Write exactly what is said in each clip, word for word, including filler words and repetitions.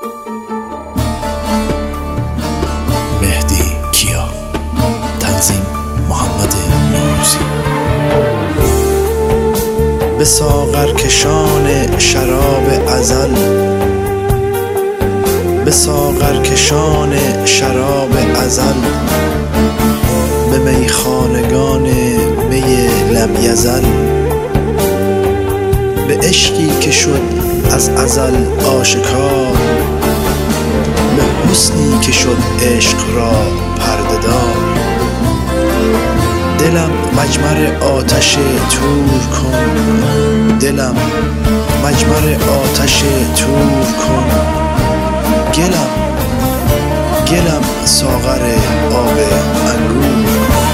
مهدی کیا، تنظیم محمد نوروزی. به ساغر کشان شراب ازل، به ساغر کشان شراب ازل، به میخانگان می لم یزل، به عشقی که شد از ازل آشکار، به حسنی که شد عشق را پرده دار. دلم مجمر آتش تور کن، دلم مجمر آتش تور کن. گلم گلم ساغر آب انگور کن.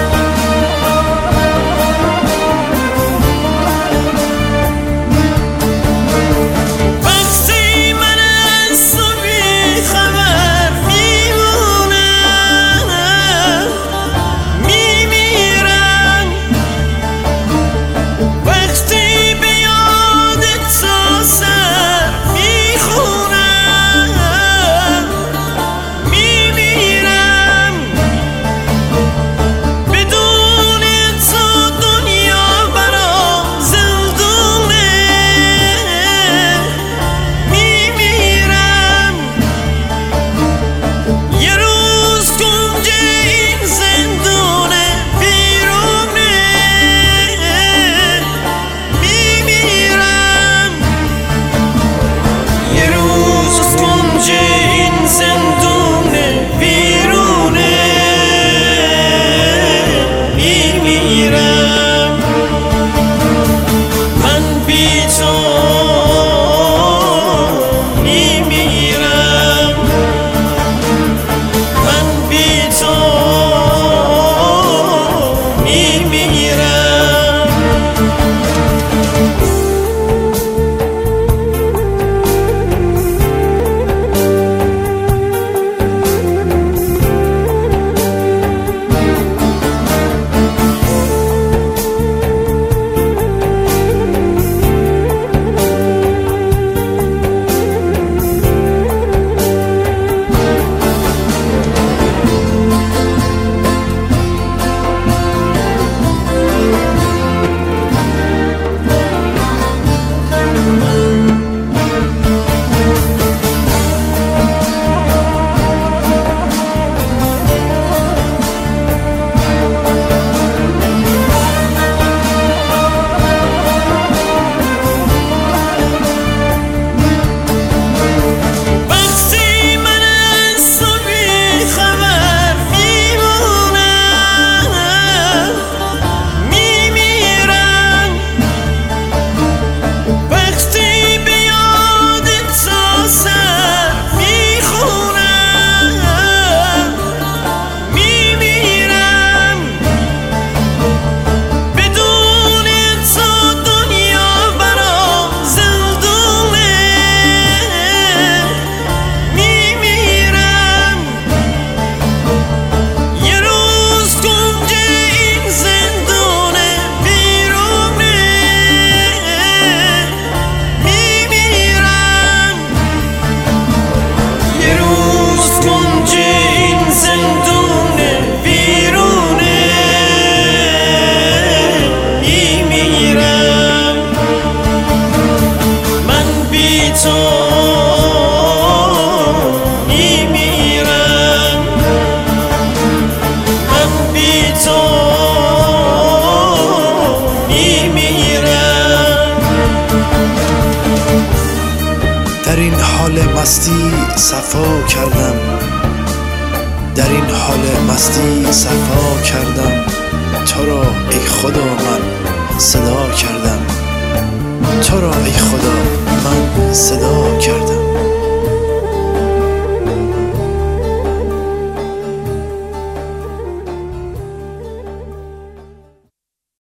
در این حال مستی صفا کردم، در این حال مستی صفا کردم. تو را ای خدا من صدا کردم، تو را ای خدا من صدا